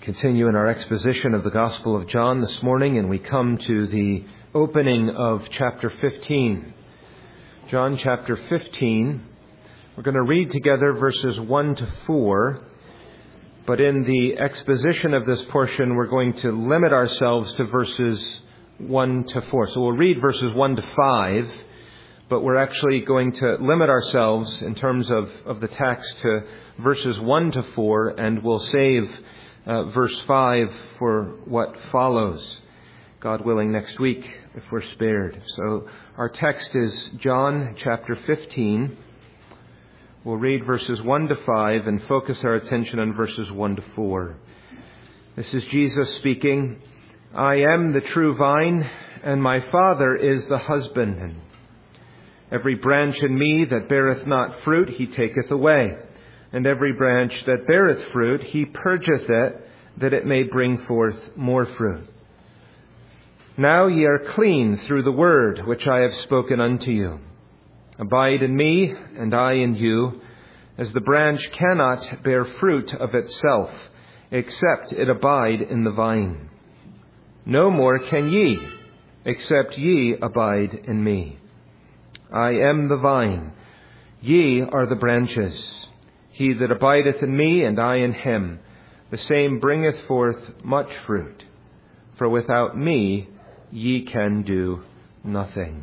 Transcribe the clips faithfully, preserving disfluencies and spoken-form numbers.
Continue in our exposition of the Gospel of John this morning, and we come to the opening of chapter fifteen. John chapter fifteen. We're going to read together verses one to four, but in the exposition of this portion, we're going to limit ourselves to verses one to four. So we'll read verses one to five, but we're actually going to limit ourselves in terms of, of the text to verses one to four, and we'll save Uh, verse five for what follows, God willing, next week, if we're spared. So our text is John chapter fifteen. We'll read verses one to five and focus our attention on verses one to four. This is Jesus speaking. I am the true vine, and my Father is the husbandman. Every branch in me that beareth not fruit, he taketh away. And every branch that beareth fruit, he purgeth it, that it may bring forth more fruit. Now ye are clean through the word which I have spoken unto you. Abide in me, and I in you, as the branch cannot bear fruit of itself, except it abide in the vine. No more can ye, except ye abide in me. I am the vine, ye are the branches. He that abideth in me, and I in him, the same bringeth forth much fruit. For without me ye can do nothing.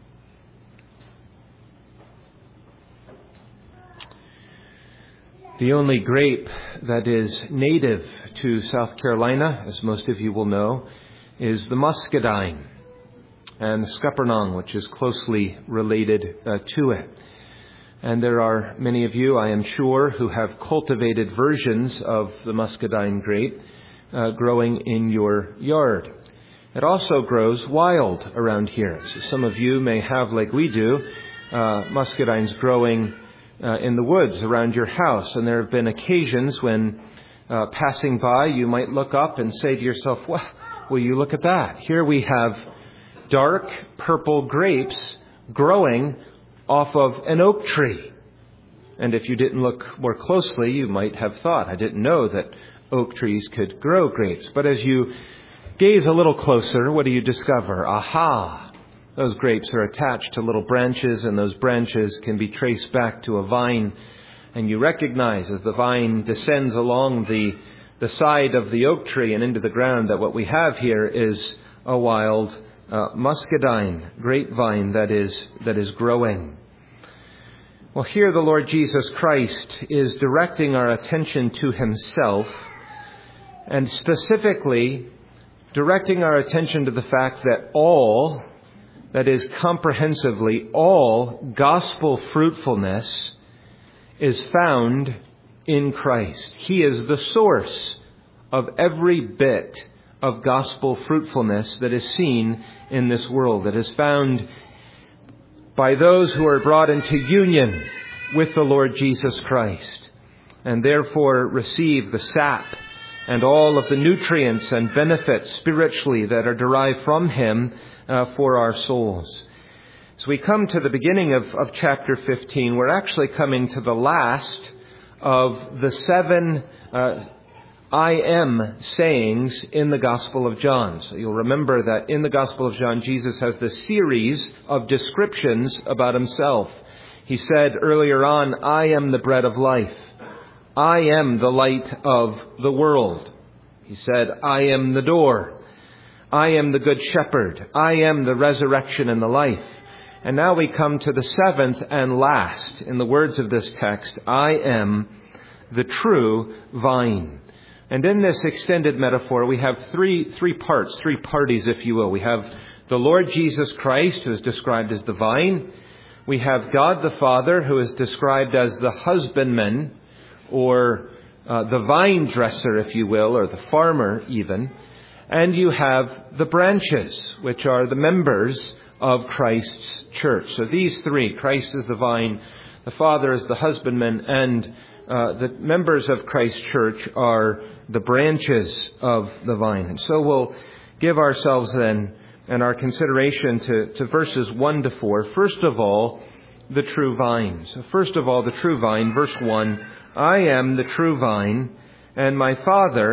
The only grape that is native to South Carolina, as most of you will know, is the muscadine, and the scuppernong, which is closely related uh, to it. And there are many of you, I am sure, who have cultivated versions of the muscadine grape uh, growing in your yard. It also grows wild around here. So some of you may have, like we do, uh, muscadines growing uh, in the woods around your house. And there have been occasions when uh, passing by, you might look up and say to yourself, well, will you look at that? Here we have dark purple grapes growing off of an oak tree. And if you didn't look more closely, you might have thought, I didn't know that oak trees could grow grapes. But as you gaze a little closer, what do you discover? Aha! Those grapes are attached to little branches, and those branches can be traced back to a vine. And you recognize as the vine descends along the, the side of the oak tree and into the ground that what we have here is a wild uh, muscadine grapevine that is, that is growing. Well, here the Lord Jesus Christ is directing our attention to himself, and specifically directing our attention to the fact that all, that is comprehensively all gospel fruitfulness is found in Christ. He is the source of every bit of gospel fruitfulness that is seen in this world, that is found by those who are brought into union with the Lord Jesus Christ, and therefore receive the sap and all of the nutrients and benefits spiritually that are derived from him uh, for our souls. As we come to the beginning of, of chapter fifteen, we're actually coming to the last of the seven uh, I am sayings in the Gospel of John. So you'll remember that in the Gospel of John, Jesus has this series of descriptions about himself. He said earlier on, I am the bread of life. I am the light of the world. He said, I am the door. I am the good shepherd. I am the resurrection and the life. And now we come to the seventh and last. In the words of this text, I am the true vine. And in this extended metaphor, we have three three parts, three parties, if you will. We have the Lord Jesus Christ, who is described as the vine. We have God the Father, who is described as the husbandman, or uh, the vine dresser, if you will, or the farmer even. And you have the branches, which are the members of Christ's church. So these three, Christ is the vine, the Father is the husbandman, and uh, the members of Christ's church are the branches of the vine. And so we'll give ourselves then and our consideration to, to verses one to four. First of all, the true vine. So first of all, the true vine, verse one, I am the true vine, and my Father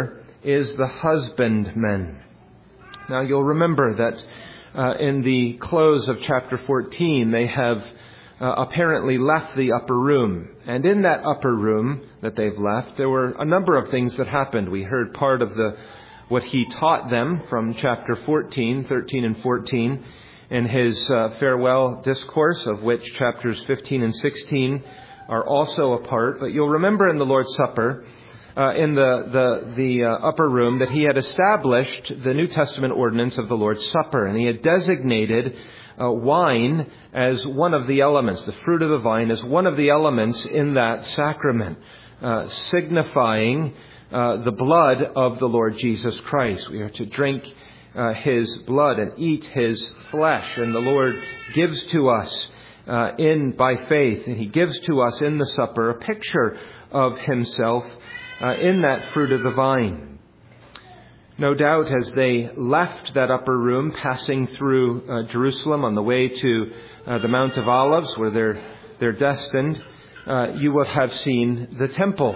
is the husbandman. Now you'll remember that uh, in the close of chapter fourteen, they have uh, apparently left the upper room. And in that upper room that they've left, there were a number of things that happened. We heard part of the what he taught them from chapter fourteen, thirteen and fourteen, in his uh, farewell discourse, of which chapters fifteen and sixteen are also a part. But you'll remember in the Lord's Supper, uh, in the the, the uh, upper room, that he had established the New Testament ordinance of the Lord's Supper, and he had designated uh, wine as one of the elements, the fruit of the vine as one of the elements in that sacrament, uh, signifying uh, the blood of the Lord Jesus Christ. We are to drink Uh, his blood and eat his flesh, and the Lord gives to us uh, in by faith, and he gives to us in the supper a picture of himself uh, in that fruit of the vine. No doubt, as they left that upper room, passing through uh, Jerusalem on the way to uh, the Mount of Olives, where they're they're destined, uh, you will have seen the temple.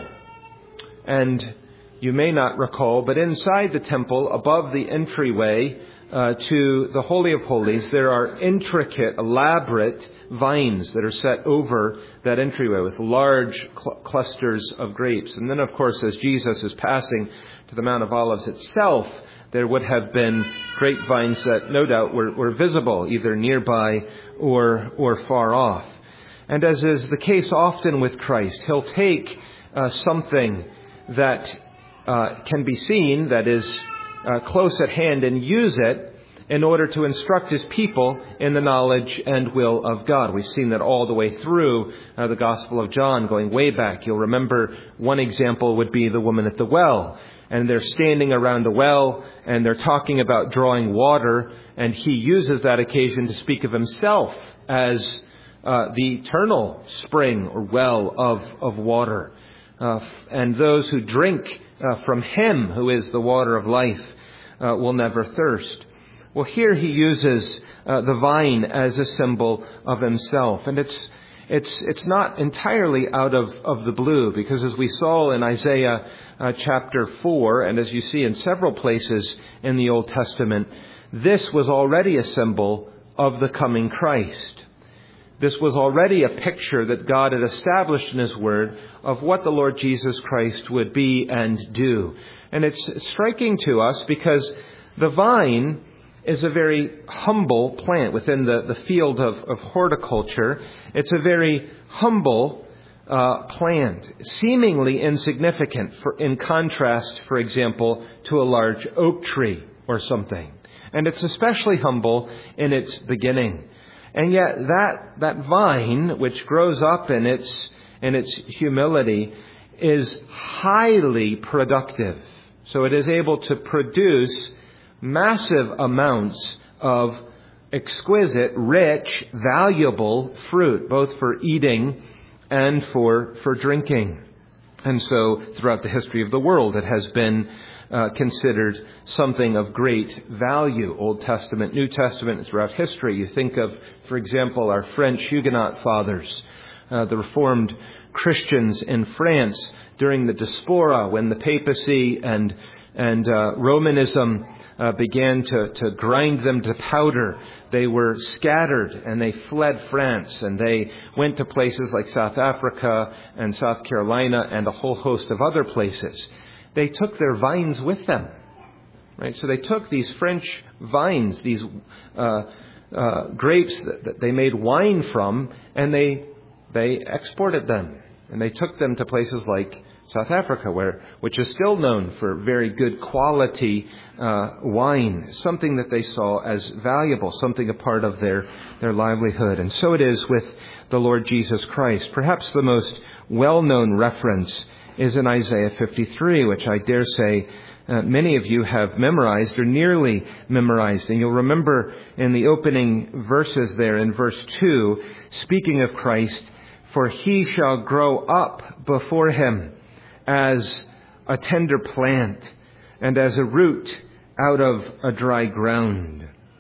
And you may not recall, but inside the temple, above the entryway uh, to the Holy of Holies, there are intricate, elaborate vines that are set over that entryway with large cl- clusters of grapes. And then, of course, as Jesus is passing to the Mount of Olives itself, there would have been grapevines that no doubt were, were visible, either nearby or, or far off. And as is the case often with Christ, he'll take uh, something that Uh, can be seen, that is uh, close at hand, and use it in order to instruct his people in the knowledge and will of God. We've seen that all the way through uh, the Gospel of John, going way back. You'll remember one example would be the woman at the well. And they're standing around a well, and they're talking about drawing water, and he uses that occasion to speak of himself as uh, the eternal spring or well of, of water. Uh, and those who drink uh, from him, who is the water of life, uh, will never thirst. Well, here he uses uh, the vine as a symbol of himself. And it's it's it's not entirely out of, of the blue, because as we saw in Isaiah uh, chapter four, and as you see in several places in the Old Testament, this was already a symbol of the coming Christ. This was already a picture that God had established in his word of what the Lord Jesus Christ would be and do. And it's striking to us because the vine is a very humble plant within the, the field of, of horticulture. It's a very humble uh, plant, seemingly insignificant for, in contrast, for example, to a large oak tree or something. And it's especially humble in its beginning. And yet that that vine, which grows up in its in its humility, is highly productive. So it is able to produce massive amounts of exquisite, rich, valuable fruit, both for eating and for for drinking. And so throughout the history of the world, it has been Uh, considered something of great value. Old Testament, New Testament, throughout history. You think of, for example, our French Huguenot fathers, uh, the Reformed Christians in France during the Diaspora, when the papacy and and uh, Romanism uh, began to, to grind them to powder. They were scattered and they fled France, and they went to places like South Africa and South Carolina and a whole host of other places. They took their vines with them, right? So they took these French vines, these uh, uh, grapes that, that they made wine from, and they they exported them, and they took them to places like South Africa, where which is still known for very good quality uh, wine, something that they saw as valuable, something a part of their their livelihood. And so it is with the Lord Jesus Christ. Perhaps the most well-known reference is in Isaiah fifty-three, which I dare say uh, many of you have memorized or nearly memorized. And you'll remember in the opening verses there, in verse two, speaking of Christ, "For he shall grow up before him as a tender plant, and as a root out of a dry ground.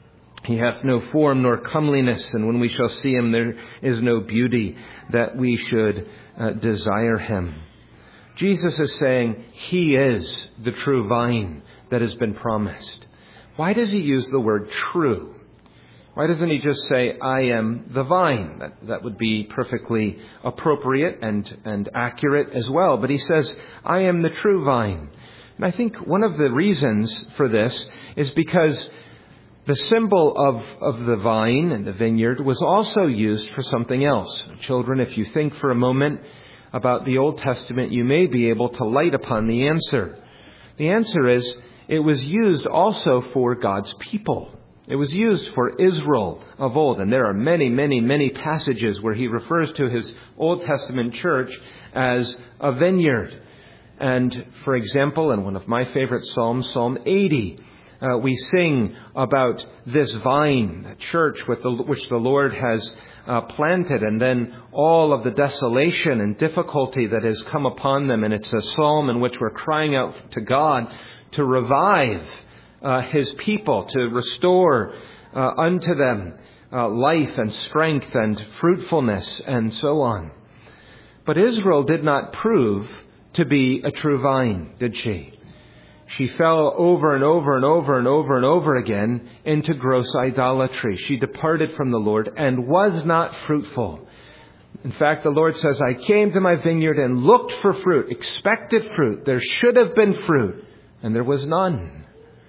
He hath no form nor comeliness, and when we shall see him, there is no beauty that we should uh, desire him." Jesus is saying He is the true vine that has been promised. Why does He use the word true? Why doesn't He just say, I am the vine? That, that would be perfectly appropriate and, and accurate as well. But He says, I am the true vine. And I think one of the reasons for this is because the symbol of, of the vine and the vineyard was also used for something else. Children, if you think for a moment about the Old Testament, you may be able to light upon the answer. The answer is, it was used also for God's people. It was used for Israel of old. And there are many, many, many passages where He refers to His Old Testament church as a vineyard. And for example, in one of my favorite Psalms, Psalm eighty, uh, we sing about this vine, the church with the, which the Lord has uh, planted, and then all of the desolation and difficulty that has come upon them. And it's a psalm in which we're crying out to God to revive uh, His people, to restore uh, unto them uh, life and strength and fruitfulness and so on. But Israel did not prove to be a true vine, did she? She fell over and over and over and over and over again into gross idolatry. She departed from the Lord and was not fruitful. In fact, the Lord says, I came to my vineyard and looked for fruit, expected fruit. There should have been fruit, and there was none.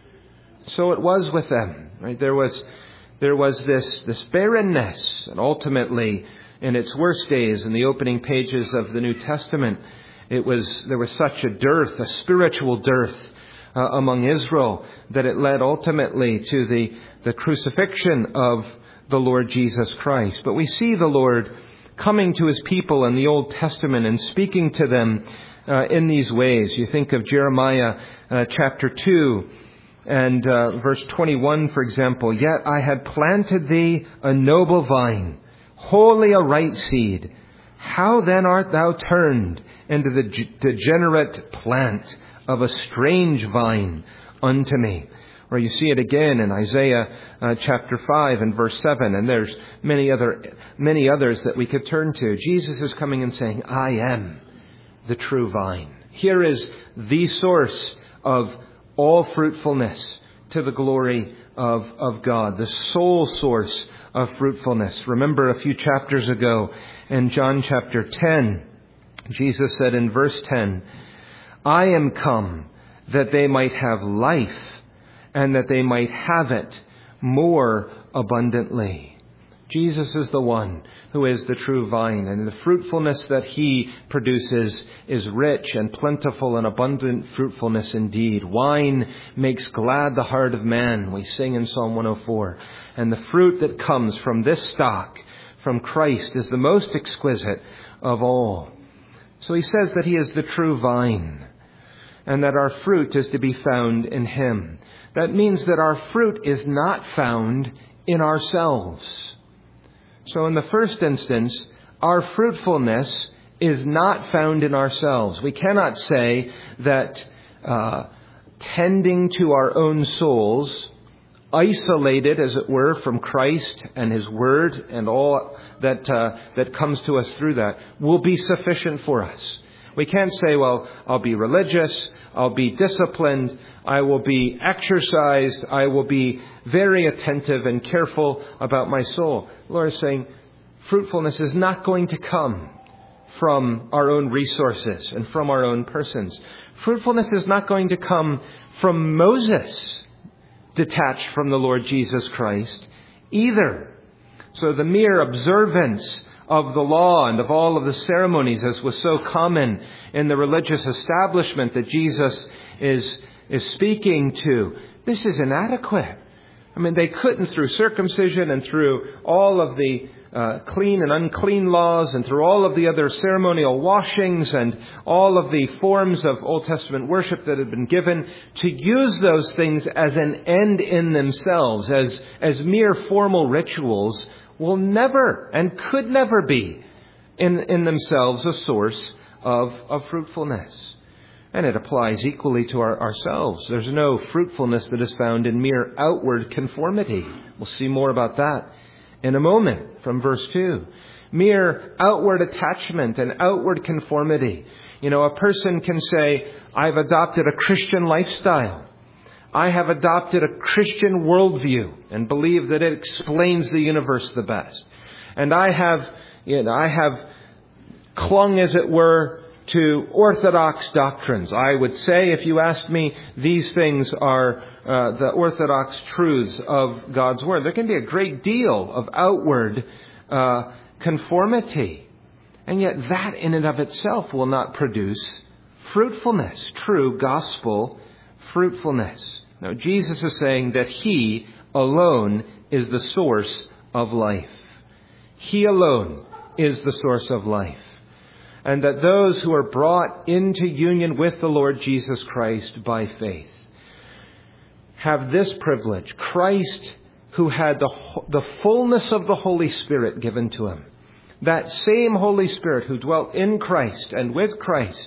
So it was with them. Right? There was, there was this, this barrenness, and ultimately, in its worst days, in the opening pages of the New Testament, it was there was such a dearth, a spiritual dearth uh, among Israel, that it led ultimately to the, the crucifixion of the Lord Jesus Christ. But we see the Lord coming to His people in the Old Testament and speaking to them uh, in these ways. You think of Jeremiah uh, chapter two and uh, verse twenty-one, for example. Yet I had planted thee a noble vine, wholly a right seed. How then art thou turned into the degenerate plant of a strange vine unto me? Or you see it again in Isaiah uh, chapter five and verse seven. And there's many other many others that we could turn to. Jesus is coming and saying, I am the true vine. Here is the source of all fruitfulness to the glory of, of God, the sole source of fruitfulness. Remember a few chapters ago in John chapter ten, Jesus said in verse ten, I am come that they might have life, and that they might have it more abundantly. Jesus is the one who is the true vine, and the fruitfulness that He produces is rich and plentiful and abundant fruitfulness indeed. Wine makes glad the heart of man, we sing in Psalm one oh four. And the fruit that comes from this stock, from Christ, is the most exquisite of all. So He says that He is the true vine, and that our fruit is to be found in Him. That means that our fruit is not found in ourselves. So in the first instance, our fruitfulness is not found in ourselves. We cannot say that uh, tending to our own souls, isolated, as it were, from Christ and His Word and all that uh, that comes to us through that, will be sufficient for us. We can't say, well, I'll be religious, I'll be disciplined, I will be exercised, I will be very attentive and careful about my soul. The Lord is saying fruitfulness is not going to come from our own resources and from our own persons. Fruitfulness is not going to come from Moses, detached from the Lord Jesus Christ, either. So the mere observance of the law and of all of the ceremonies, as was so common in the religious establishment that Jesus is, is speaking to, this is inadequate. I mean, they couldn't, through circumcision and through all of the uh, clean and unclean laws and through all of the other ceremonial washings and all of the forms of Old Testament worship that had been given, to use those things as an end in themselves, as, as mere formal rituals, will never and could never be in, in themselves a source of, of fruitfulness. And it applies equally to our, ourselves. There's no fruitfulness that is found in mere outward conformity. We'll see more about that in a moment from verse two. mere outward attachment and outward conformity. You know, a person can say, I've adopted a Christian lifestyle. I have adopted a Christian worldview and believe that it explains the universe the best. And I have, you know, I have clung, as it were, to orthodox doctrines. I would say, if you asked me, these things are uh, the orthodox truths of God's Word. There can be a great deal of outward uh, conformity. And yet that in and of itself will not produce fruitfulness, true gospel fruitfulness. Now, Jesus is saying that He alone is the source of life. He alone is the source of life. And that those who are brought into union with the Lord Jesus Christ by faith have this privilege. Christ, who had the, the fullness of the Holy Spirit given to Him, that same Holy Spirit who dwelt in Christ and with Christ,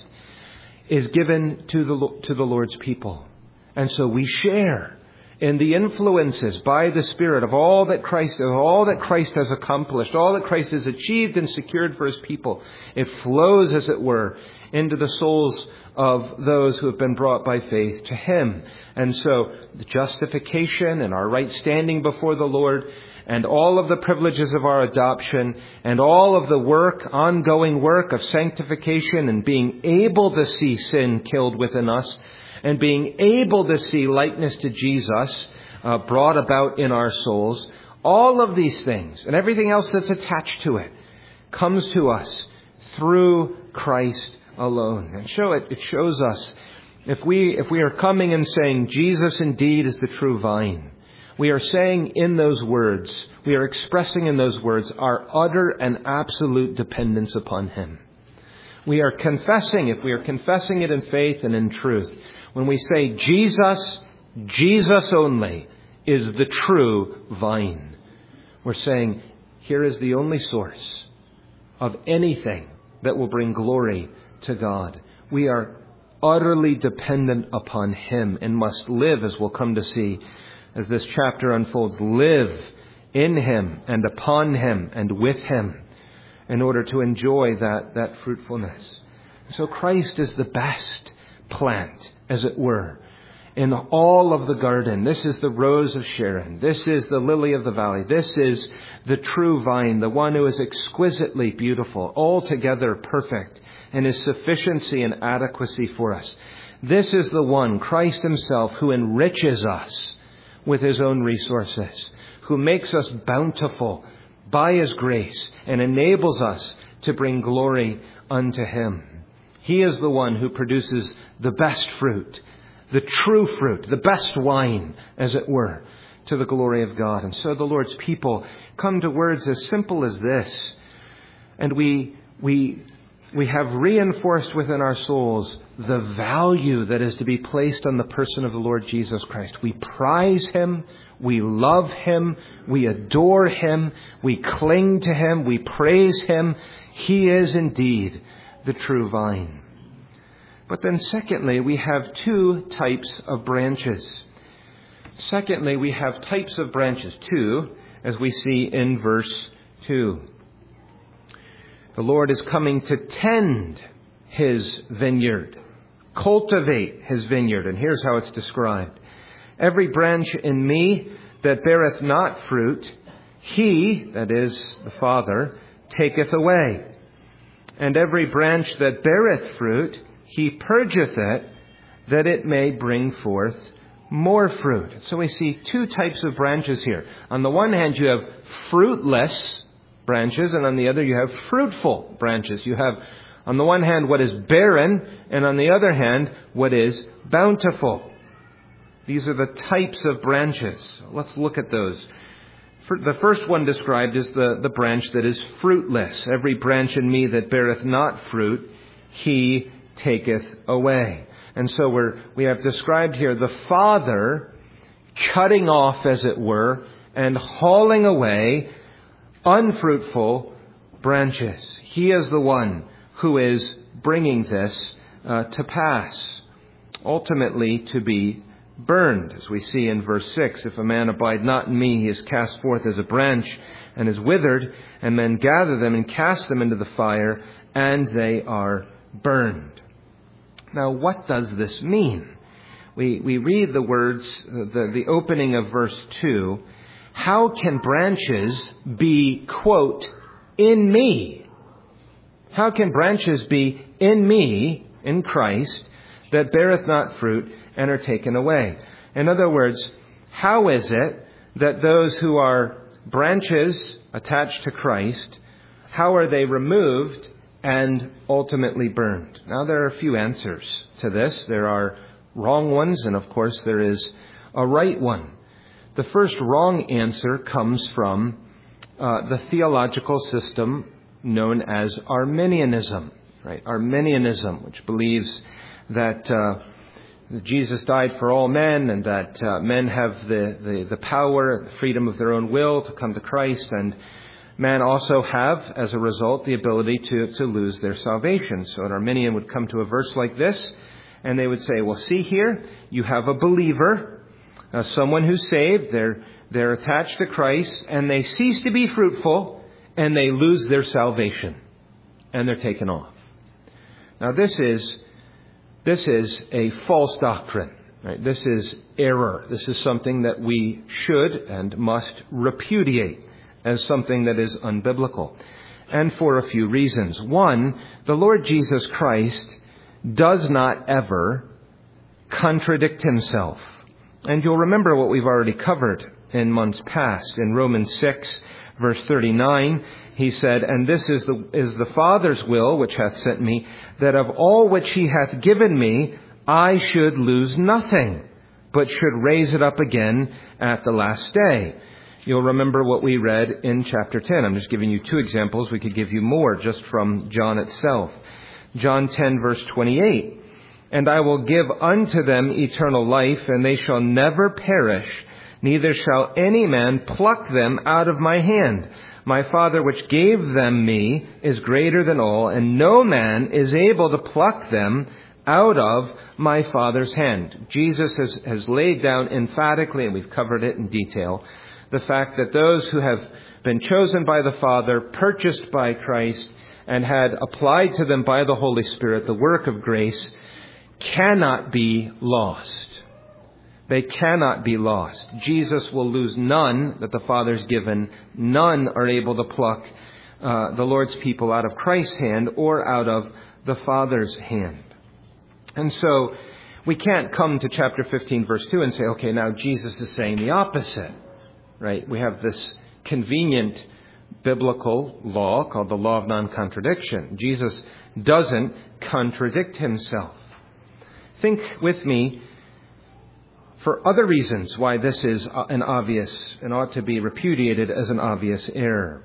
is given to the, to the Lord's people. And so we share in the influences by the Spirit of all that Christ, of all that Christ has accomplished, all that Christ has achieved and secured for His people. It flows, as it were, into the souls of those who have been brought by faith to Him. And so the justification and our right standing before the Lord, and all of the privileges of our adoption, and all of the work, ongoing work of sanctification and being able to see sin killed within us, and being able to see likeness to Jesus uh, brought about in our souls, all of these things and everything else that's attached to it comes to us through Christ alone. And show it, it shows us, if we, if we are coming and saying, Jesus indeed is the true vine, we are saying in those words, we are expressing in those words our utter and absolute dependence upon Him. We are confessing, if we are confessing it in faith and in truth, when we say Jesus, Jesus only is the true vine, we're saying here is the only source of anything that will bring glory to God. We are utterly dependent upon Him and must live, as we'll come to see as this chapter unfolds, live in Him and upon Him and with Him in order to enjoy that, that fruitfulness. So Christ is the best plant, as it were, in all of the garden. This is the rose of Sharon. This is the lily of the valley. This is the true vine, the one who is exquisitely beautiful, altogether perfect in His sufficiency and adequacy for us. This is the one, Christ Himself, who enriches us with His own resources, who makes us bountiful by His grace and enables us to bring glory unto Him. He is the one who produces the best fruit, the true fruit, the best wine, as it were, to the glory of God. And so the Lord's people come to words as simple as this. And we, we, we have reinforced within our souls the value that is to be placed on the person of the Lord Jesus Christ. We prize Him. We love Him. We adore Him. We cling to Him. We praise Him. He is indeed the true vine. But then secondly, we have two types of branches. Secondly, we have types of branches, two, as we see in verse two. The Lord is coming to tend His vineyard, cultivate His vineyard. And here's how it's described. Every branch in me that beareth not fruit, He, that is the Father, taketh away. And every branch that beareth fruit, He purgeth it, that it may bring forth more fruit. So we see two types of branches here. On the one hand, you have fruitless branches, and on the other, you have fruitful branches. You have, on the one hand, what is barren, and on the other hand, what is bountiful. These are the types of branches. Let's look at those. The first one described is the, the branch that is fruitless. Every branch in me that beareth not fruit, He taketh away. And so we're, we have described here the Father cutting off, as it were, and hauling away unfruitful branches. He is the one who is bringing this uh, to pass, ultimately to be burned. As we see in verse six, if a man abide not in me, he is cast forth as a branch and is withered, and men gather them and cast them into the fire, and they are burned. Now, what does this mean? We, we read the words, the, the opening of verse two. How can branches be, quote, in me? How can branches be in me, in Christ, that beareth not fruit and are taken away? In other words, how is it that those who are branches attached to Christ, how are they removed and ultimately burned? Now, there are a few answers to this. There are wrong ones, and of course there is a right one. The first wrong answer comes from uh, the theological system known as Arminianism, right? Arminianism, which believes that uh, Jesus died for all men, and that uh, men have the, the, the power, the freedom of their own will to come to Christ, and men also have, as a result, the ability to, to lose their salvation. So an Arminian would come to a verse like this, and they would say, well, see here, you have a believer, uh, someone who's saved, they're, they're attached to Christ, and they cease to be fruitful, and they lose their salvation, and they're taken off. Now, this is this is a false doctrine. Right? This is error. This is something that we should and must repudiate as something that is unbiblical, and for a few reasons. One, the Lord Jesus Christ does not ever contradict himself. And you'll remember what we've already covered in months past. In Romans six, verse thirty-nine, he said, and this is the, is the Father's will which hath sent me, that of all which he hath given me, I should lose nothing, but should raise it up again at the last day. You'll remember what we read in chapter ten. I'm just giving you two examples. We could give you more just from John itself. John ten, verse twenty-eight. And I will give unto them eternal life, and they shall never perish, neither shall any man pluck them out of my hand. My Father which gave them me is greater than all, and no man is able to pluck them out of my Father's hand. Jesus has, has laid down emphatically, and we've covered it in detail, the fact that those who have been chosen by the Father, purchased by Christ, and had applied to them by the Holy Spirit the work of grace, cannot be lost. They cannot be lost. Jesus will lose none that the Father's given. None are able to pluck uh, the Lord's people out of Christ's hand or out of the Father's hand. And so we can't come to chapter fifteen, verse two and say, okay, now Jesus is saying the opposite. Right? We have this convenient biblical law called the law of non-contradiction. Jesus doesn't contradict himself. Think with me for other reasons why this is an obvious and ought to be repudiated as an obvious error.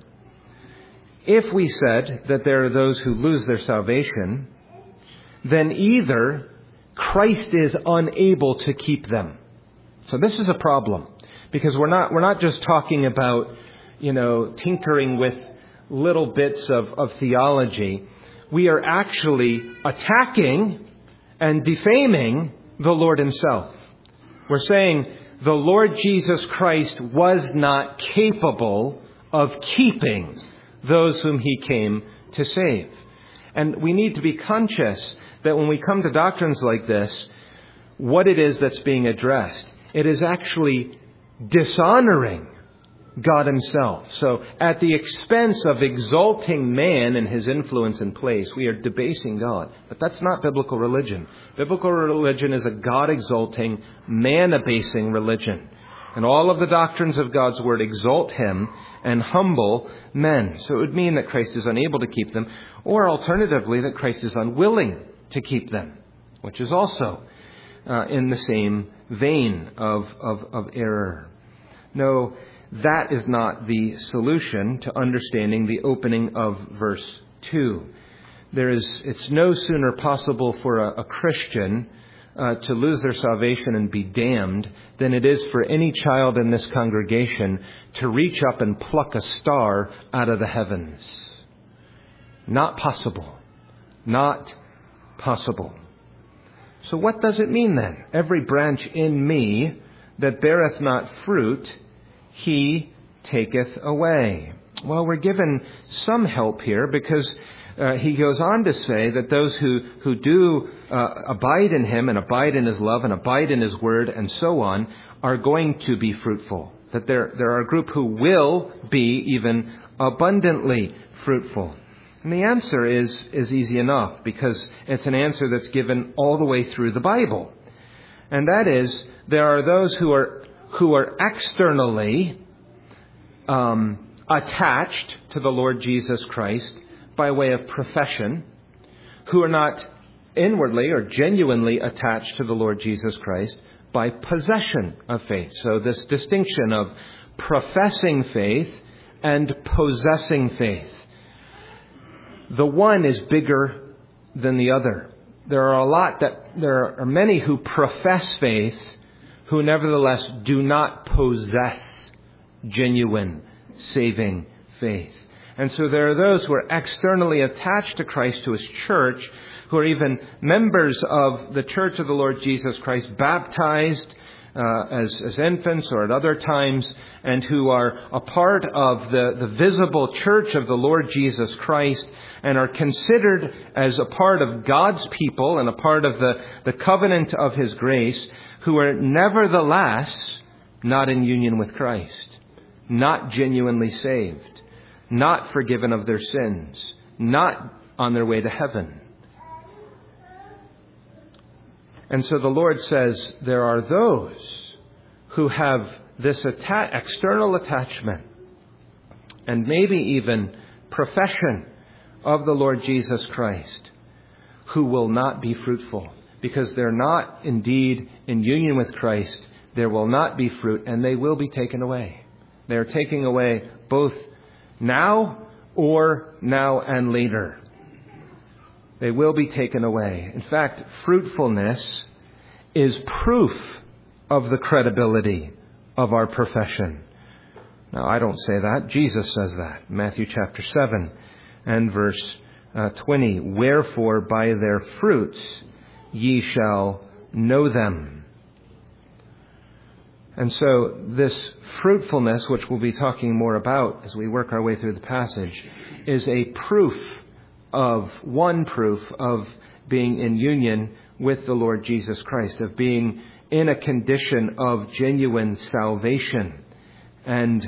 If we said that there are those who lose their salvation, then either Christ is unable to keep them. So this is a problem, because we're not we're not just talking about, you know, tinkering with little bits of, of theology. We are actually attacking and defaming the Lord himself. We're saying the Lord Jesus Christ was not capable of keeping those whom he came to save. And we need to be conscious that when we come to doctrines like this, what it is that's being addressed, it is actually dishonoring God himself. So at the expense of exalting man and his influence and place, we are debasing God. But that's not biblical religion. Biblical religion is a God-exalting, man-abasing religion. And all of the doctrines of God's word exalt him and humble men. So it would mean that Christ is unable to keep them, or alternatively, that Christ is unwilling to keep them, which is also uh, in the same vein of, of, of error. No, that is not the solution to understanding the opening of verse two. There is, it's no sooner possible for a, a Christian uh, to lose their salvation and be damned than it is for any child in this congregation to reach up and pluck a star out of the heavens. Not possible. Not possible. So what does it mean then? Every branch in me that beareth not fruit, he taketh away. Well, we're given some help here because uh, he goes on to say that those who, who do uh, abide in him and abide in his love and abide in his word and so on are going to be fruitful. That there, there are a group who will be even abundantly fruitful. And the answer is, is easy enough because it's an answer that's given all the way through the Bible. And that is, there are those who are, who are externally um, attached to the Lord Jesus Christ by way of profession, who are not inwardly or genuinely attached to the Lord Jesus Christ by possession of faith. So this distinction of professing faith and possessing faith. The one is bigger than the other. There are a lot that, there are many who profess faith who nevertheless do not possess genuine saving faith. And so there are those who are externally attached to Christ, to his church, who are even members of the church of the Lord Jesus Christ, baptized uh, as, as infants or at other times, and who are a part of the, the visible church of the Lord Jesus Christ and are considered as a part of God's people and a part of the, the covenant of his grace, who are nevertheless not in union with Christ, not genuinely saved, not forgiven of their sins, not on their way to heaven. And so the Lord says there are those who have this atta- external attachment and maybe even profession of the Lord Jesus Christ who will not be fruitful because they're not indeed in union with Christ. There will not be fruit and they will be taken away. They are taking away both now or now and later. They will be taken away. In fact, fruitfulness is proof of the credibility of our profession. Now, I don't say that. Jesus says that. Matthew chapter seven and verse uh, twenty. Wherefore by their fruits ye shall know them. And so this fruitfulness, which we'll be talking more about as we work our way through the passage, is a proof of, one proof of being in union with the Lord Jesus Christ, of being in a condition of genuine salvation and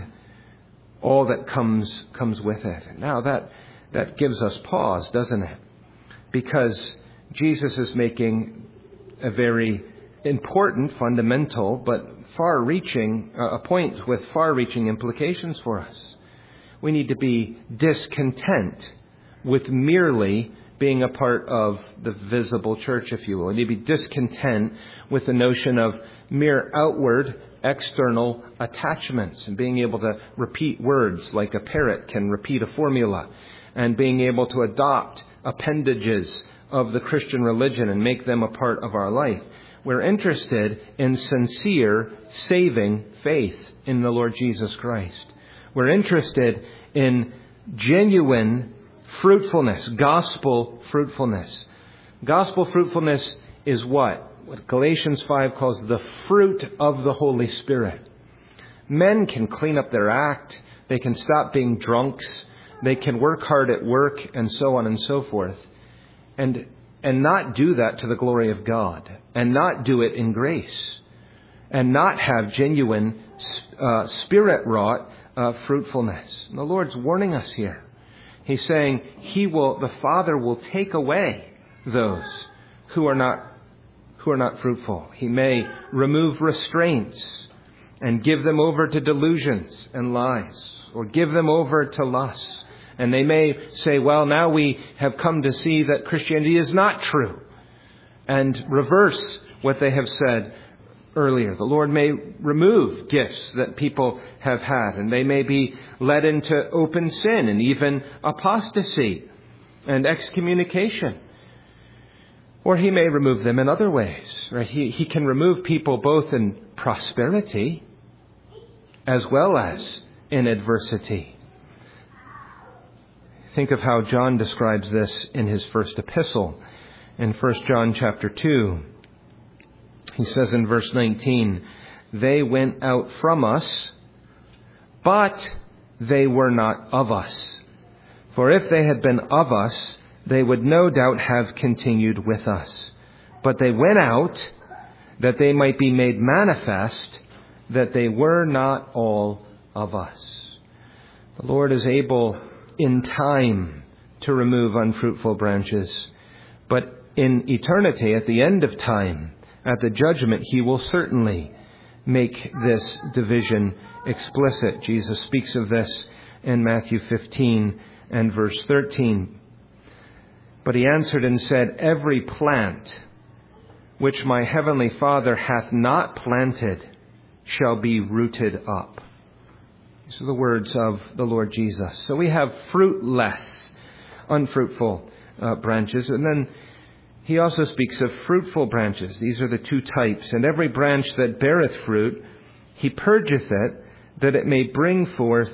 all that comes comes with it. Now that that gives us pause, doesn't it? Because Jesus is making a very important, fundamental, but far-reaching, uh, a point with far-reaching implications for us. We need to be discontent with merely being a part of the visible church, if you will. We need to be discontent with the notion of mere outward, external attachments and being able to repeat words like a parrot can repeat a formula, and being able to adopt appendages of the Christian religion and make them a part of our life. We're interested in sincere, saving faith in the Lord Jesus Christ. We're interested in genuine fruitfulness, gospel fruitfulness. Gospel fruitfulness is what? What Galatians five calls the fruit of the Holy Spirit. Men can clean up their act. They can stop being drunks. They can work hard at work and so on and so forth. And and not do that to the glory of God. And not do it in grace. And not have genuine uh, spirit-wrought uh, fruitfulness. And the Lord's warning us here. He's saying He will, the Father will take away those who are not who are not fruitful. He may remove restraints and give them over to delusions and lies, or give them over to lust. And they may say, well, now we have come to see that Christianity is not true, and reverse what they have said earlier. The Lord may remove gifts that people have had, and they may be led into open sin and even apostasy and excommunication. Or He may remove them in other ways. Right? He, he can remove people both in prosperity as well as in adversity. Think of how John describes this in his first epistle. In First John chapter two He says in verse nineteen, they went out from us, but they were not of us. For if they had been of us, they would no doubt have continued with us. But they went out, that they might be made manifest, that they were not all of us. The Lord is able in time to remove unfruitful branches, but in eternity, at the end of time, at the judgment, He will certainly make this division explicit. Jesus speaks of this in Matthew fifteen and verse thirteen. But He answered and said, every plant which my heavenly Father hath not planted shall be rooted up. These are the words of the Lord Jesus. So we have fruitless, unfruitful uh, branches. And then He also speaks of fruitful branches. These are the two types. And every branch that beareth fruit, He purgeth it, that it may bring forth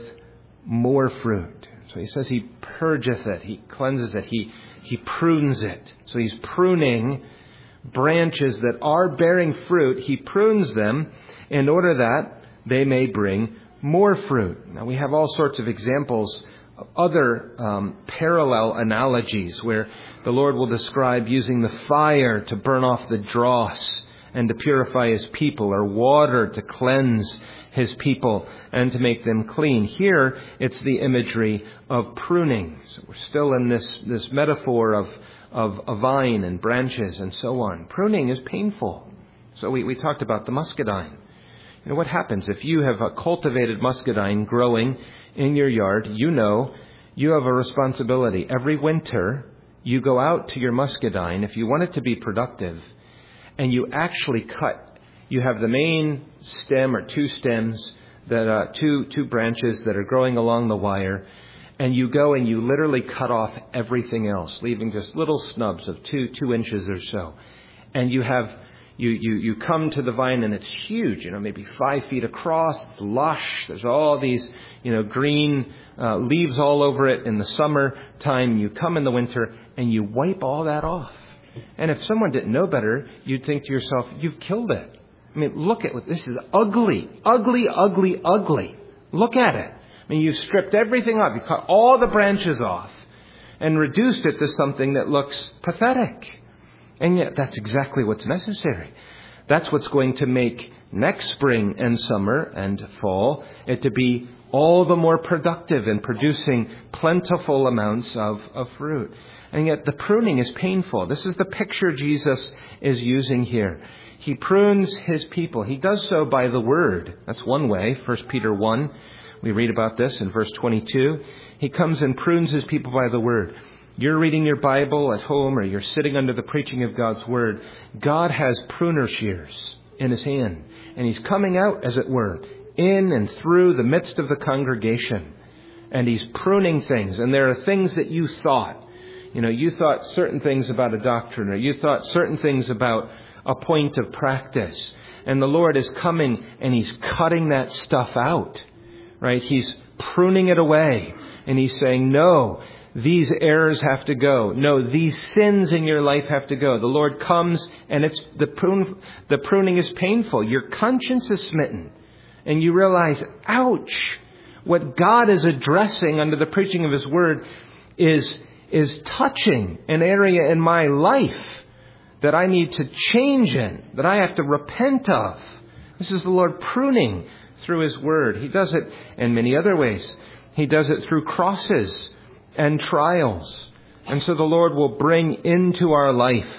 more fruit. So He says He purgeth it. He cleanses it. He, he prunes it. So He's pruning branches that are bearing fruit. He prunes them in order that they may bring more fruit. Now we have all sorts of examples of other um, parallel analogies where the Lord will describe using the fire to burn off the dross and to purify His people, or water to cleanse His people and to make them clean. Here, it's the imagery of pruning. So we're still in this, this metaphor of, of a vine and branches and so on. Pruning is painful. So we, we talked about the muscadine. You know, what happens if you have a cultivated muscadine growing in your yard? You know you have a responsibility. Every winter, you go out to your muscadine, if you want it to be productive, and you actually cut. You have the main stem or two stems, that uh, two two branches that are growing along the wire, and you go and you literally cut off everything else, leaving just little snubs of two two inches or so. And you have you you you come to the vine and it's huge, you know, maybe five feet across, it's lush. There's all these you know green uh, leaves all over it in the summer time. You come in the winter and you wipe all that off. And if someone didn't know better, you'd think to yourself, you've killed it. I mean, look at what this is. Ugly, ugly, ugly, ugly. Look at it. I mean, you've stripped everything off. You cut all the branches off and reduced it to something that looks pathetic. And yet that's exactly what's necessary. That's what's going to make next spring and summer and fall it to be all the more productive in producing plentiful amounts of, of fruit. And yet the pruning is painful. This is the picture Jesus is using here. He prunes His people. He does so by the word. That's one way. First Peter one, we read about this in verse twenty-two. He comes and prunes His people by the word. You're reading your Bible at home, or you're sitting under the preaching of God's word. God has pruner shears in His hand. And He's coming out, as it were, in and through the midst of the congregation. And He's pruning things. And there are things that you thought. You know, you thought certain things about a doctrine, or you thought certain things about a point of practice. And the Lord is coming and He's cutting that stuff out, right? He's pruning it away. And He's saying, no, these errors have to go. No, these sins in your life have to go. The Lord comes and it's the prune, the pruning is painful. Your conscience is smitten. And you realize, ouch, what God is addressing under the preaching of His word is is touching an area in my life that I need to change in, that I have to repent of. This is the Lord pruning through His word. He does it in many other ways. He does it through crosses and trials. And so the Lord will bring into our life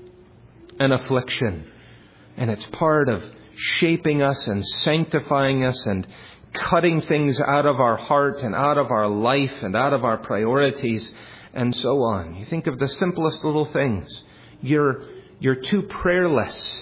an affliction. And it's part of shaping us and sanctifying us and cutting things out of our heart and out of our life and out of our priorities and so on. You think of the simplest little things. You're, you're too prayerless.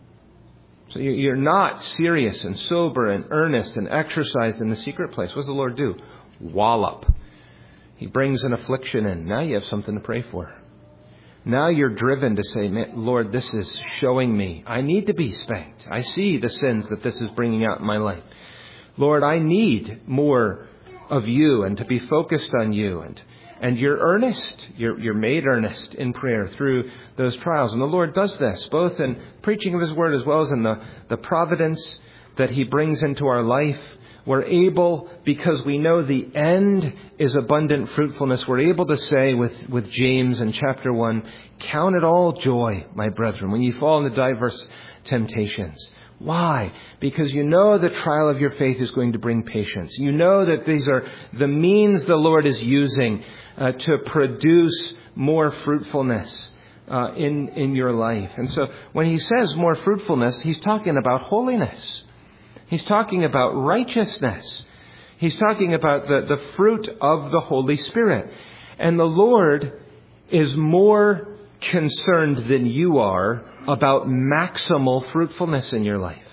So you're not serious and sober and earnest and exercised in the secret place. What does the Lord do? Wallop. He brings an affliction in. Now you have something to pray for. Now you're driven to say, Lord, this is showing me I need to be spanked. I see the sins that this is bringing out in my life. Lord, I need more of You and to be focused on You. And And you're earnest. You're, you're made earnest in prayer through those trials. And the Lord does this, both in preaching of His Word as well as in the, the providence that He brings into our life. We're able, because we know the end is abundant fruitfulness, we're able to say with, with James in chapter one, count it all joy, my brethren, when you fall into diverse temptations. Why? Because you know the trial of your faith is going to bring patience. You know that these are the means the Lord is using uh, to produce more fruitfulness uh, in, in your life. And so when He says more fruitfulness, He's talking about holiness. He's talking about righteousness. He's talking about the, the fruit of the Holy Spirit. And the Lord is more concerned than you are about maximal fruitfulness in your life.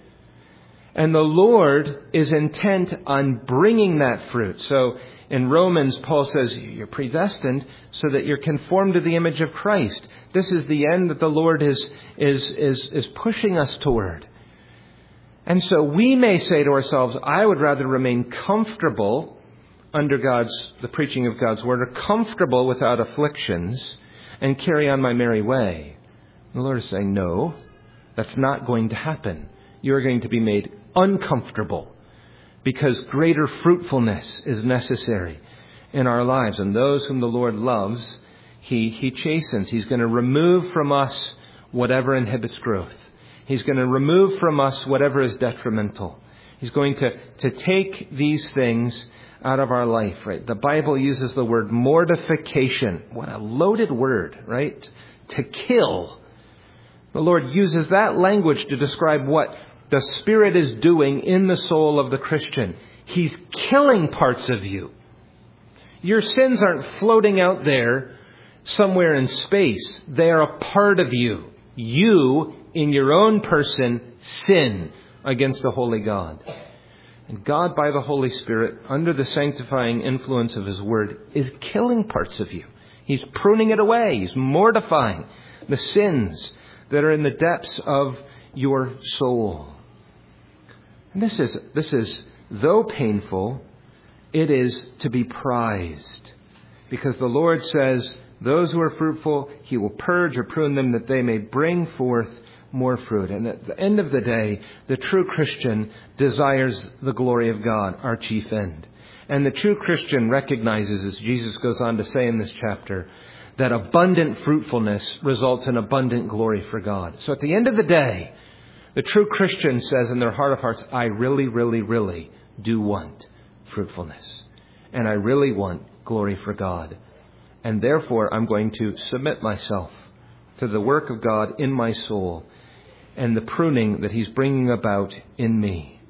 And the Lord is intent on bringing that fruit. So in Romans, Paul says you're predestined so that you're conformed to the image of Christ. This is the end that the Lord is, is, is, is pushing us toward. And so we may say to ourselves, I would rather remain comfortable under God's, the preaching of God's Word, or comfortable without afflictions and carry on my merry way. The Lord is saying, no, that's not going to happen. You're going to be made uncomfortable because greater fruitfulness is necessary in our lives. And those whom the Lord loves, He, he chastens. He's going to remove from us whatever inhibits growth. He's going to remove from us whatever is detrimental. He's going to, to take these things out of our life, right? The Bible uses the word mortification. What a loaded word, right? To kill. The Lord uses that language to describe what the Spirit is doing in the soul of the Christian. He's killing parts of you. Your sins aren't floating out there somewhere in space. They are a part of you. You, in your own person, sin against the holy God. And God, by the Holy Spirit, under the sanctifying influence of His Word, is killing parts of you. He's pruning it away. He's mortifying the sins that are in the depths of your soul. And this is, this is, though painful, it is to be prized. Because the Lord says, those who are fruitful, He will purge or prune them that they may bring forth more fruit. And at the end of the day, the true Christian desires the glory of God, our chief end. And the true Christian recognizes, as Jesus goes on to say in this chapter, that abundant fruitfulness results in abundant glory for God. So at the end of the day, the true Christian says in their heart of hearts, I really, really, really do want fruitfulness. And I really want glory for God. And therefore, I'm going to submit myself to the work of God in my soul and the pruning that He's bringing about in me.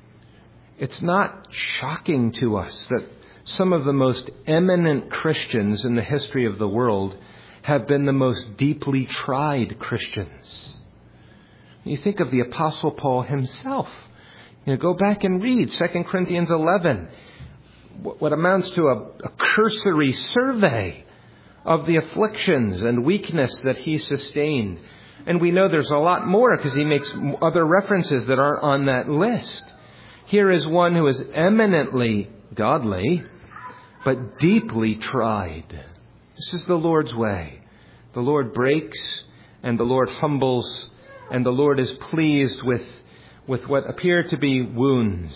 It's not shocking to us that some of the most eminent Christians in the history of the world have been the most deeply tried Christians. You think of the Apostle Paul himself. You know, go back and read Second Corinthians eleven. What amounts to a, a cursory survey of the afflictions and weakness that he sustained. And we know there's a lot more because he makes other references that aren't on that list. Here is one who is eminently godly, but deeply tried. This is the Lord's way. The Lord breaks and the Lord humbles, and the Lord is pleased with, with what appear to be wounds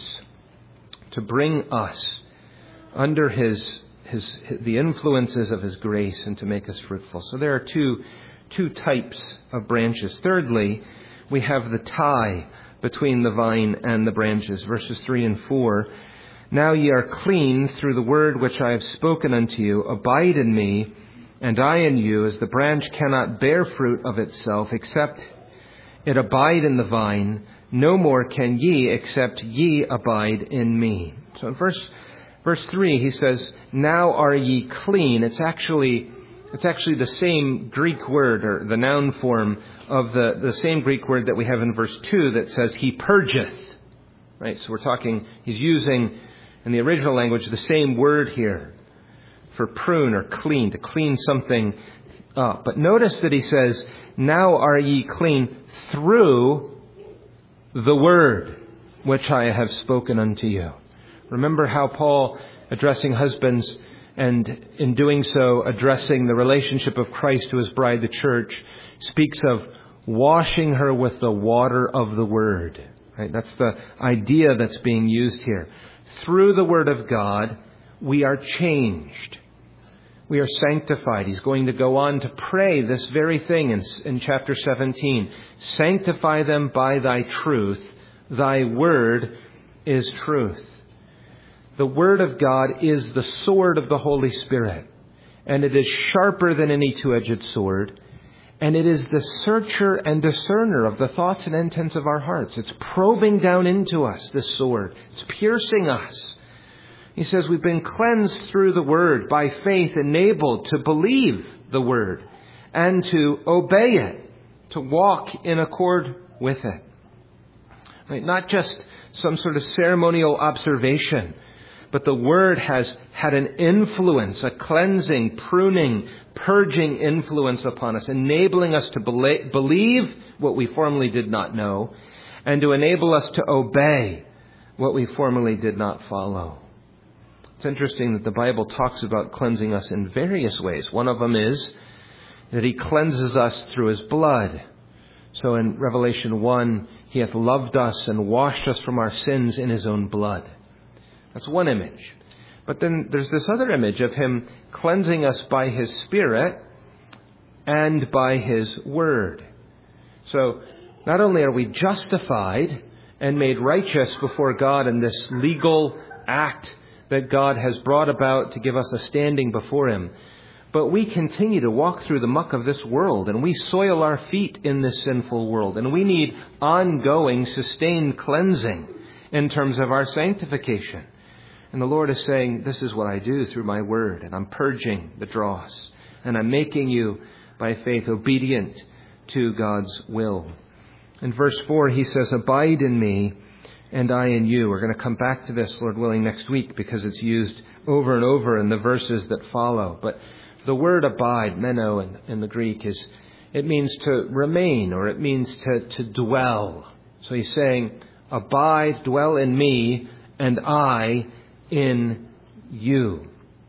to bring us under his, his, the influences of His grace and to make us fruitful. So there are two, two types of branches. Thirdly, we have the tie between the vine and the branches. Verses three and four. Now ye are clean through the word which I have spoken unto you. Abide in me, and I in you, as the branch cannot bear fruit of itself, except it abide in the vine. No more can ye, except ye abide in me. So in verse Verse three, he says, now are ye clean. It's actually, it's actually the same Greek word, or the noun form of the, the same Greek word that we have in verse two that says, He purgeth. Right? So we're talking, he's using, in the original language, the same word here for prune or clean, to clean something up. But notice that he says, now are ye clean through the word which I have spoken unto you. Remember how Paul, addressing husbands, and in doing so, addressing the relationship of Christ to his bride, the church, speaks of washing her with the water of the Word. Right? That's the idea that's being used here. Through the Word of God, we are changed. We are sanctified. He's going to go on to pray this very thing in, in chapter seventeen. Sanctify them by thy truth. Thy word is truth. The Word of God is the sword of the Holy Spirit, and it is sharper than any two-edged sword, and it is the searcher and discerner of the thoughts and intents of our hearts. It's probing down into us, this sword. It's piercing us. He says we've been cleansed through the Word, by faith enabled to believe the Word and to obey it, to walk in accord with it. Right? Not just some sort of ceremonial observation, but the Word has had an influence, a cleansing, pruning, purging influence upon us, enabling us to believe what we formerly did not know and to enable us to obey what we formerly did not follow. It's interesting that the Bible talks about cleansing us in various ways. One of them is that He cleanses us through His blood. So in Revelation one, He hath loved us and washed us from our sins in His own blood. That's one image. But then there's this other image of Him cleansing us by His Spirit and by His Word. So not only are we justified and made righteous before God in this legal act that God has brought about to give us a standing before Him, but we continue to walk through the muck of this world, and we soil our feet in this sinful world, and we need ongoing, sustained cleansing in terms of our sanctification. And the Lord is saying, this is what I do through my Word, and I'm purging the dross, and I'm making you, by faith, obedient to God's will. In verse four, He says, abide in me, and I in you. We're going to come back to this, Lord willing, next week, because it's used over and over in the verses that follow. But the word abide, meno in, in the Greek, is it means to remain, or it means to, to dwell. So He's saying, abide, dwell in me, and I in you.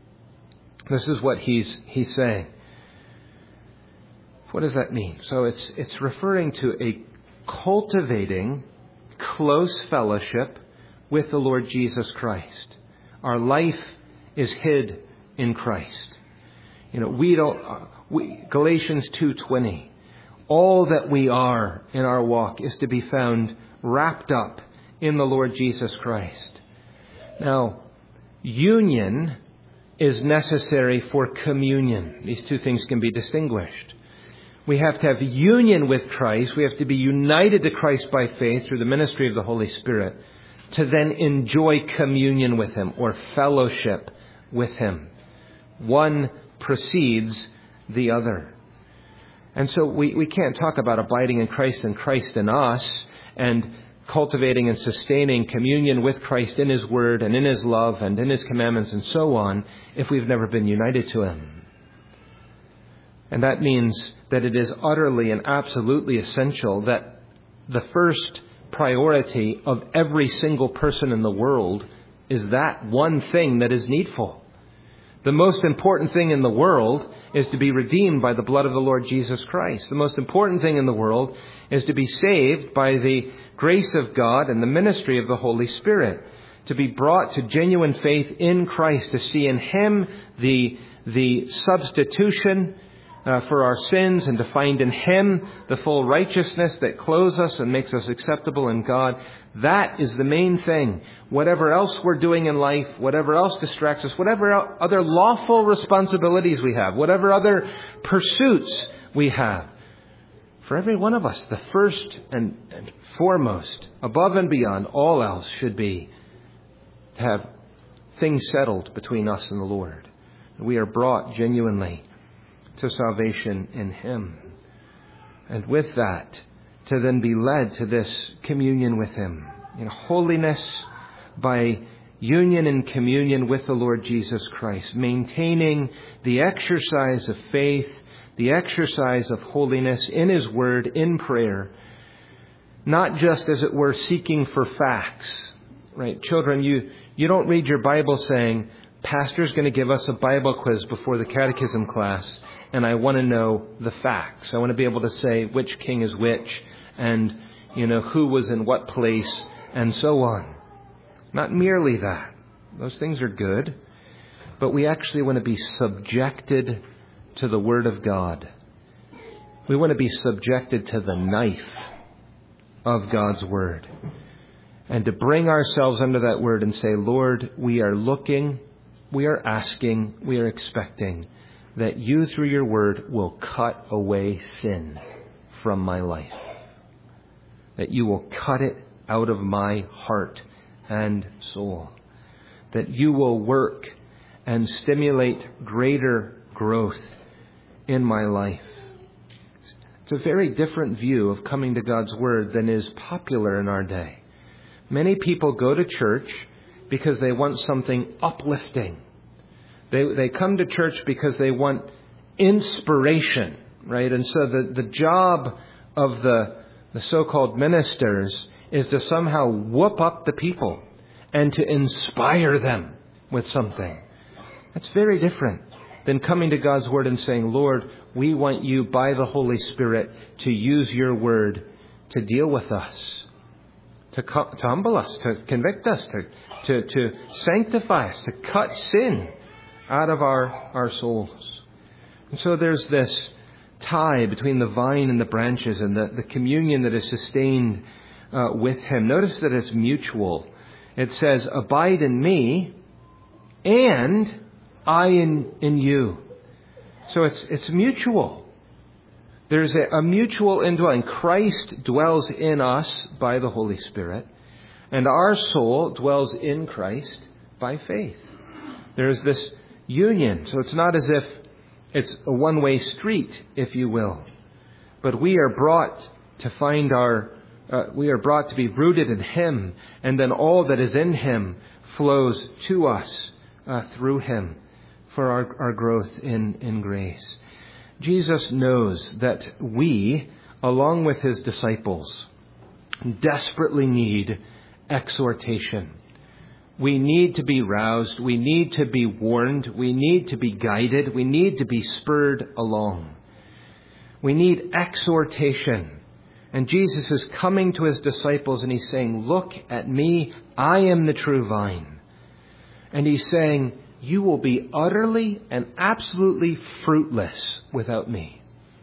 This is what he's he's saying. What does that mean? So it's it's referring to a cultivating close fellowship with the Lord Jesus Christ. Our life is hid in Christ. You know, we don't. Uh, we, Galatians two twenty. All that we are in our walk is to be found wrapped up in the Lord Jesus Christ. Now, union is necessary for communion. These two things can be distinguished. We have to have union with Christ. We have to be united to Christ by faith through the ministry of the Holy Spirit to then enjoy communion with Him or fellowship with Him. One precedes the other. And so we, we can't talk about abiding in Christ and Christ in us and cultivating and sustaining communion with Christ in His Word and in His love and in His commandments and so on if we've never been united to Him. And that means that it is utterly and absolutely essential that the first priority of every single person in the world is that one thing that is needful. The most important thing in the world is to be redeemed by the blood of the Lord Jesus Christ. The most important thing in the world is to be saved by the grace of God and the ministry of the Holy Spirit. To be brought to genuine faith in Christ, to see in Him the, the substitution uh, for our sins, and to find in Him the full righteousness that clothes us and makes us acceptable in God. That is the main thing. Whatever else we're doing in life, whatever else distracts us, whatever other lawful responsibilities we have, whatever other pursuits we have, for every one of us, the first and, and foremost, above and beyond all else, should be to have things settled between us and the Lord. We are brought genuinely to salvation in Him. And with that, to then be led to this communion with Him. In holiness by union and communion with the Lord Jesus Christ. Maintaining the exercise of faith, the exercise of holiness in His Word, in prayer. Not just, as it were, seeking for facts. Right? Children, you, you don't read your Bible saying, pastor's going to give us a Bible quiz before the catechism class, and I want to know the facts. I want to be able to say which king is which, and, you know, who was in what place, and so on. Not merely that. Those things are good. But we actually want to be subjected to the Word of God. We want to be subjected to the knife of God's Word. And to bring ourselves under that Word and say, Lord, we are looking, we are asking, we are expecting that you through your Word will cut away sin from my life. That you will cut it out of my heart and soul. That you will work and stimulate greater growth in my life. It's a very different view of coming to God's Word than is popular in our day. Many people go to church because they want something uplifting. They they come to church because they want inspiration, right? And so the, the job of the, the so-called ministers is to somehow whoop up the people and to inspire them with something. That's very different than coming to God's Word and saying, Lord, we want you by the Holy Spirit to use your Word to deal with us, to, co- to humble us, to convict us, to, to, to sanctify us, to cut sin out of our, our souls. And so there's this tie between the vine and the branches and the, the communion that is sustained uh, with Him. Notice that it's mutual. It says, abide in me and I in, in you. So it's it's mutual. There's a, a mutual indwelling. Christ dwells in us by the Holy Spirit, and our soul dwells in Christ by faith. There's this union. So it's not as if it's a one-way street, if you will. But we are brought to find our, uh, we are brought to be rooted in Him, and then all that is in Him flows to us uh, through Him, for our, our growth in, in grace. Jesus knows that we, along with His disciples, desperately need exhortation. We need to be roused. We need to be warned. We need to be guided. We need to be spurred along. We need exhortation. And Jesus is coming to His disciples and He's saying, look at me. I am the true vine. And He's saying, you will be utterly and absolutely fruitless without me.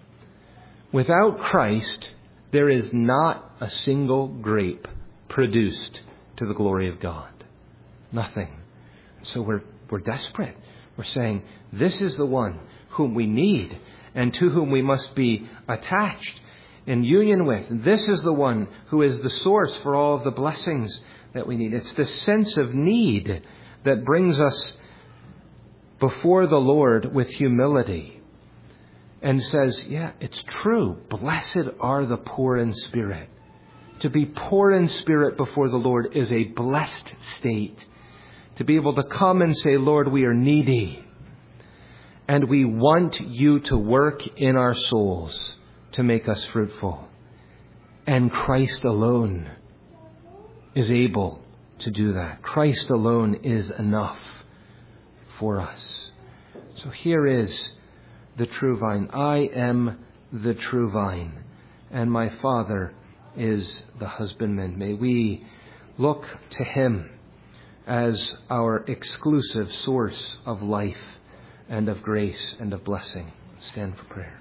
Without Christ, there is not a single grape produced to the glory of God. Nothing. So we're we're desperate. We're saying, this is the one whom we need and to whom we must be attached in union with. And this is the one who is the source for all of the blessings that we need. It's this sense of need that brings us before the Lord with humility and says, yeah, it's true. Blessed are the poor in spirit. To be poor in spirit before the Lord is a blessed state. To be able to come and say, Lord, we are needy and we want you to work in our souls to make us fruitful. And Christ alone is able to do that. Christ alone is enough for us. So here is the true vine. I am the true vine, and my Father is the husbandman. May we look to Him as our exclusive source of life and of grace and of blessing. Stand for prayer.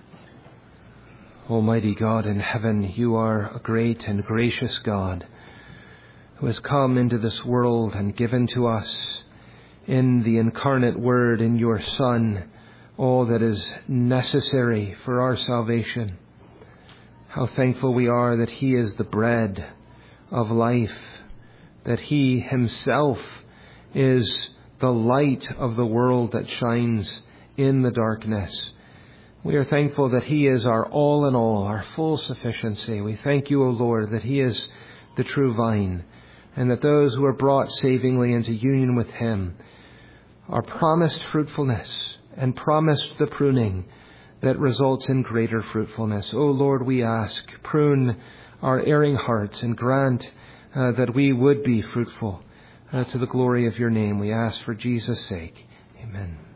Almighty God in heaven, you are a great and gracious God who has come into this world and given to us in the incarnate Word, in your Son, all that is necessary for our salvation. How thankful we are that He is the bread of life, that He Himself is the light of the world that shines in the darkness. We are thankful that He is our all in all, our full sufficiency. We thank you, O Lord, that He is the true vine, and that those who are brought savingly into union with Him are promised fruitfulness and promised the pruning that results in greater fruitfulness. O Lord, we ask, prune our erring hearts and grant uh, that we would be fruitful uh, to the glory of your name. We ask for Jesus' sake. Amen.